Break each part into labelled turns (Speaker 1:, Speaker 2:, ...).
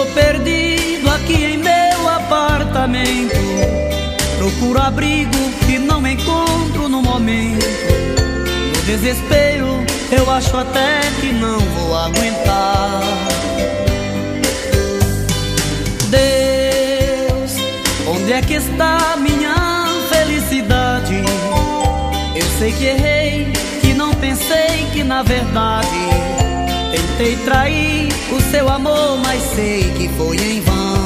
Speaker 1: perdido aqui em meu apartamento. Procuro abrigo e não encontro no momento. No desespero eu acho até que não vou aguentar. Deus, onde é que está minha felicidade? Eu sei que errei, que não pensei, que na verdade tentei trair o seu amor, mas sei que foi em vão.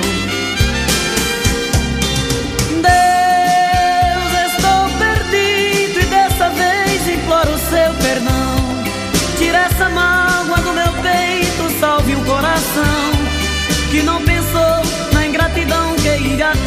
Speaker 1: Deus, estou perdido e dessa vez imploro o seu perdão. Tira essa mágoa do meu peito, salve o coração que não pensou na ingratidão que iria